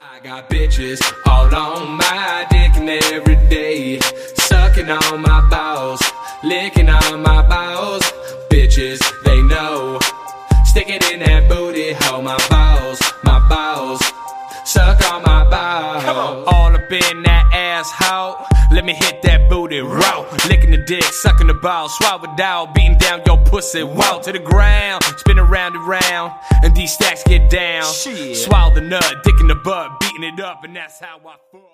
I got bitches all on my dick and every day, sucking on my balls, licking on my balls. Bitches, they know, stick it in that booty hole. My balls, suck on my balls. Come on. All up in that asshole, let me hit that booty raw. Licking the dick, sucking the balls, swallow it down, beating down your pussy, wow, to the ground, spin around and round, and these stacks get down. Shit. Swallow the nut, dick in the butt, beating it up, and that's how I fuck.